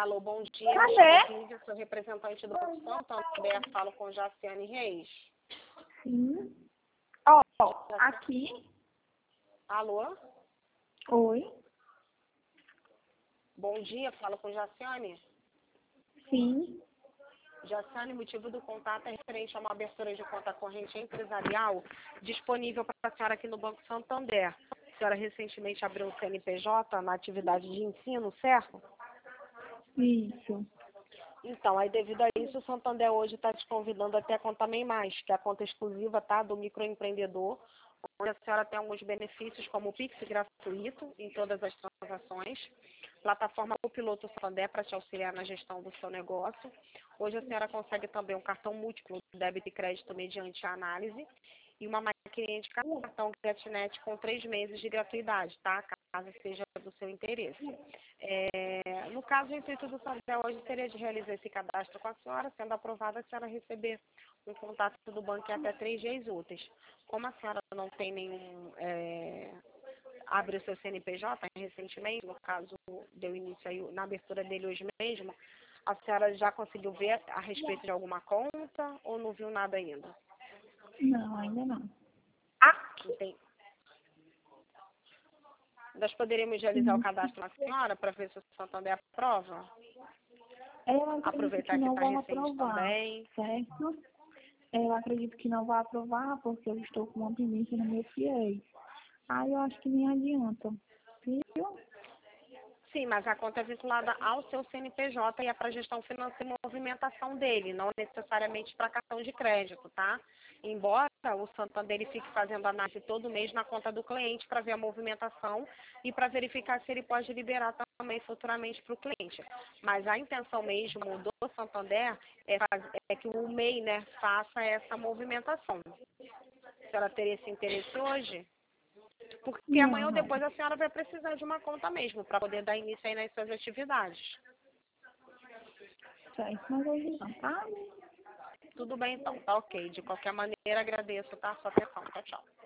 Alô, bom dia. Cadê? Eu sou representante do Banco Santander. Falo com Jaciane Reis. Sim. Ó, aqui. Alô? Oi. Bom dia, falo com Jaciane. Sim. Jaciane, o motivo do contato é referente a uma abertura de conta corrente empresarial disponível para a senhora aqui no Banco Santander. A senhora recentemente abriu um CNPJ na atividade de ensino, certo? Isso. Então, aí devido a isso, o Santander hoje está te convidando até a conta MEI Mais, que é a conta exclusiva, tá, do microempreendedor, onde a senhora tem alguns benefícios, como o Pix gratuito em todas as transações, plataforma do Piloto Santander para te auxiliar na gestão do seu negócio. Hoje a senhora consegue também um cartão múltiplo de débito e crédito mediante a análise e uma maquininha de cartão GetNet com 3 meses de gratuidade, tá? Caso seja do seu interesse. No caso, o intuito do Santander hoje seria de realizar esse cadastro com a senhora, sendo aprovada, a senhora receber um contato do banco em até 3 dias úteis. Como a senhora não tem nenhum... abre o seu CNPJ recentemente, no caso, deu início aí na abertura dele hoje mesmo, a senhora já conseguiu ver a respeito de alguma conta ou não viu nada ainda? Não, ainda não. Entendi. Nós poderíamos realizar o cadastro na senhora para ver se o Santander aprova? Eu acredito Aproveitar que que não está vão recente aprovar, também. certo? Eu acredito que não vai aprovar porque eu estou com uma pendência no meu FIES. Aí eu acho que nem adianta. Viu? Sim, mas a conta é vinculada ao seu CNPJ e é para gestão financeira e movimentação dele, não necessariamente para cartão de crédito, tá? Embora o Santander ele fique fazendo análise todo mês na conta do cliente para ver a movimentação e para verificar se ele pode liberar também futuramente para o cliente. Mas a intenção mesmo do Santander é que o MEI, né, faça essa movimentação. A senhora teria esse interesse hoje? Porque amanhã Não, ou não. depois a senhora vai precisar de uma conta mesmo, para poder dar início aí nas suas atividades. Certo, mas hoje não, tá? Tudo bem então, tá ok. De qualquer maneira, agradeço, tá? A sua atenção. Tchau, tchau.